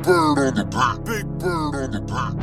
bird on the beat. Big bird on the beat.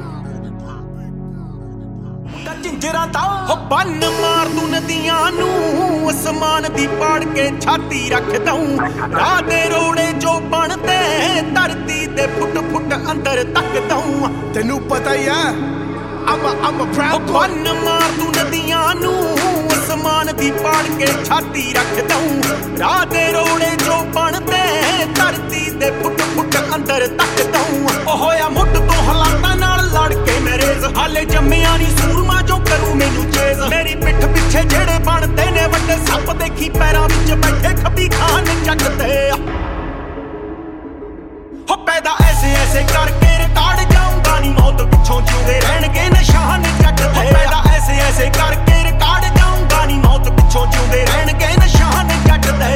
ਝਿੰਜਰਾਂ ਦਾ ਹੋ ਬੰਨ ਮਾਰ ਤੂੰ ਨਦੀਆਂ ਨੂੰ ਅਸਮਾਨ ਦੀ ਪਾੜ ਕੇ ਛਾਤੀ ਰੱਖ ਦਊਂ ਰਾਹ ਦੇ ਰੋੜੇ ਜੋ ਬਣਦੇ ਧਰਤੀ ਦੇ ਫੁੱਟ ਫੁੱਟ ਅੰਦਰ ਤੱਕ ਦਊਂ ਤੈਨੂੰ ਪਤਾ ਹੀ ਆ I'm a proud boy ਬੰਨ ਮਾਰ ਤੂੰ ਨਦੀਆਂ ਨੂੰ ਅਸਮਾਨ ਦੀ ਪਾੜ ਕੇ ਛਾਤੀ ਰੱਖ ਦਊਂ ਰਾਹ ਦੇ ਰੋੜੇ ਜੋ ਬਣਦੇ ਧਰਤੀ ਦੇ ਫੁੱਟ ਫੁੱਟ ਅੰਦਰ ਤੱਕ ਦਊਂ ਉਹ ਹੋਇਆ ਮੁੱਢ ਤੋਂ ਹਾਲਾਤਾਂ ਨਾਲ ਲੜ ਕੇ ਮੇਰੇ ਹਾਲੇ ਜੰਮਿਆ ਨਹੀਂ ਸੂਰਮਾ ਜੋ ਕਰੂ ਮੈਨੂੰ ਚੇਜ਼ ਮੇਰੀ ਪਿੱਠ ਪਿੱਛੇ ਜਿਹੜੇ ਬਣਦੇ ਨੇ ਵੱਡੇ ਸੱਪ ਦੇਖੀ ਪੈਰਾਂ ਵਿੱਚ ਬੈਠੇ ਖੱਬੀ ਖਾਨ ਚੱਟਦੇ ਹੋ ਪੈਦਾ ਐਸੇ ਐਸੇ ਕਰਕੇ ਰਿਕਾਰਡ ਜਾਊਂਗਾ ਨਹੀਂ ਮੌਤ ਪਿੱਛੋਂ ਜਿਉਂਦੇ ਰਹਿਣਗੇ ਨਿਸ਼ਾਨ ਚੱਟਦੇ ਪੈਦਾ ਐਸੇ ਐਸੇ ਕਰਕੇ ਰਿਕਾਰਡ ਜਾਊਂਗਾ ਨਹੀਂ ਮੌਤ ਪਿੱਛੋਂ ਜਿਉਂਦੇ ਰਹਿਣਗੇ ਨਿਸ਼ਾਨ ਚੱਟਦੇ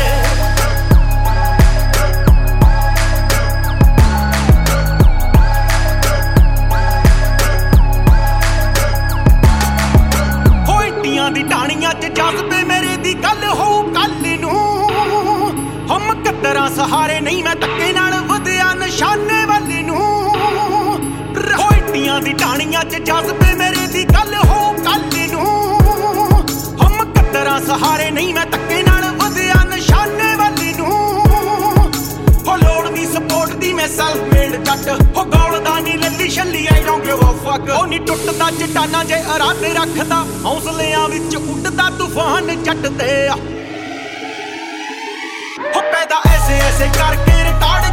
ਦੀ ਟਾਣੀਆਂ ਚ ਜਜ਼ਬੇ ਮੇਰੇ ਦੀ ਗੱਲ ਹੋਊ ਕੱਲ ਨੂੰ ਹਮ ਕੱਦਰਾਂ ਸਹਾਰੇ ਨਹੀਂ ਮੈਂ ਧੱਕੇ ਨਾਲ ਵਧਿਆ ਨਿਸ਼ਾਨੇ ਵੱਲ ਨੂੰ ਹੋਈਟੀਆਂ ਦੀ ਟਾਣੀਆਂ ਚ ਜਜ਼ਬੇ ਮੇਰੇ ਦੀ ਗੱਲ ਹੋਊ ਕੱਲ ਨੂੰ ਹਮ ਕੱਦਰਾਂ ਸਹਾਰੇ ਨਹੀਂ ਮੈਂ ਧੱਕੇ ਨਾਲ ਵਧਿਆ ਨਿਸ਼ਾਨੇ ਵੱਲ ਨੂੰ ਹੋ ਲੋੜ ਦੀ ਸਪੋਰਟ ਦੀ ਮੈਂ ਸੈਲਫ ਮੇਡ ਜੱਟ ਹੋ ਗੌਲਦਾ ਨਹੀਂ Lalli ਛੱਲੀ I don't give a fuck ਉਹ ਨਹੀਂ ਟੁੱਟਦਾ ਚਟਾਨਾ ਜੇ ਇਰਾਦੇ ਰੱਖਦਾ ਹੌਸਲਿਆਂ ਵਿੱਚ ਉੱਡਦਾ ਤੂਫਾਨ ਚੱਟਦੇ ਆ ਹੋ ਪੈਦਾ ਐਸੇ ਐਸੇ ਕਰਕੇ ਰਿਕਾਰਡ